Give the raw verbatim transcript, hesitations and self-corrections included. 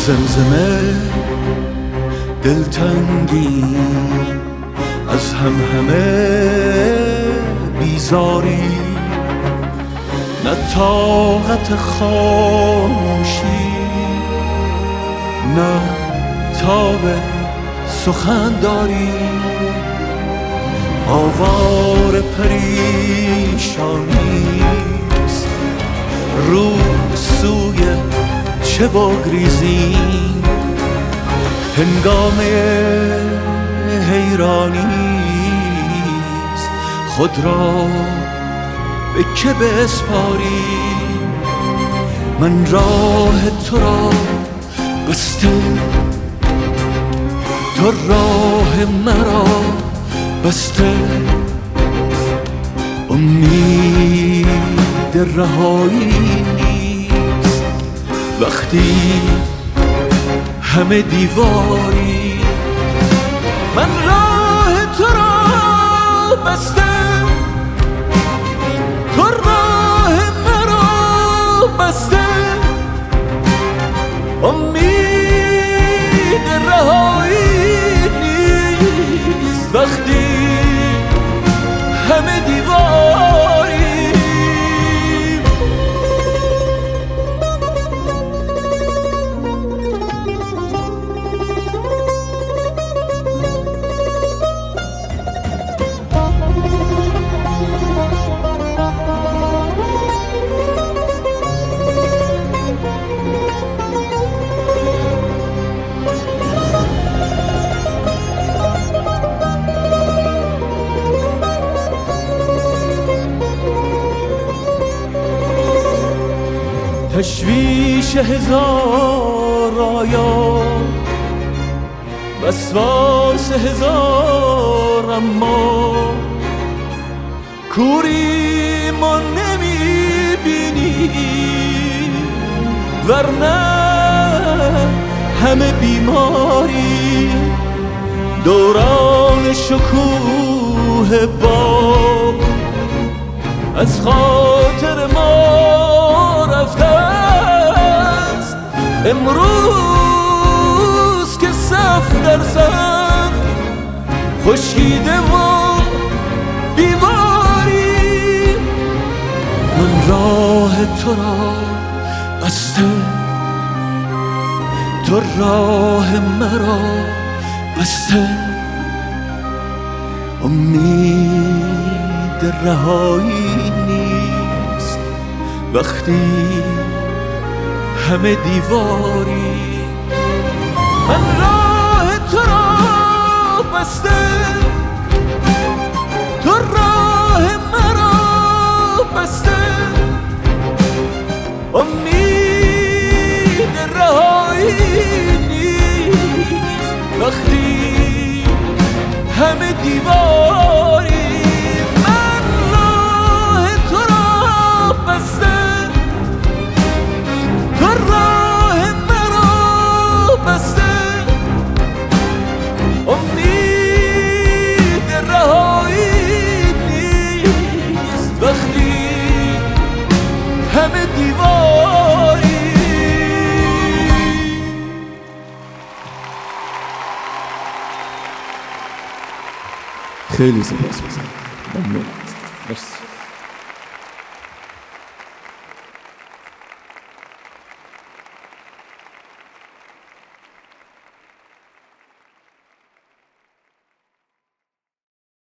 زمزمه دلتنگی از هم همه بیزاری، نه طاقت خاموشی نه تاب سخن داری. آوار پریشانیست رو سوی چه بگریزیم، هنگامه حیرانیست خود را به که بسپاریم. من راه تو را بسته، تو راه مرا بسته، امید رهایی نیست وقتی همه دیواری. من راه تو را بسته، تو راه مرا بسته، امید رهایی نیست وقتی همه دیواری. تشویش هزار آیا، وسواس هزار اما، کوری ما نمیبینی ورنه همه بیماری. دوران شکوه باغ از خاطر ما رفته است، امروز که صف در صف خشکیده و بیماری. من راه تو را بسته، تو راه مرا بسته، امید رهایی نیست وقتی همه دیواری. من راه تو را بسته، تو راه مرا بسته، امید رهایی نیست وقتی همه دیواری. من راه تو را بسته، تو راه مرا بسته، امید رهایی نیست وقتی همه دیواری. خیلی سپاس گذارم. ممنون. مرسی.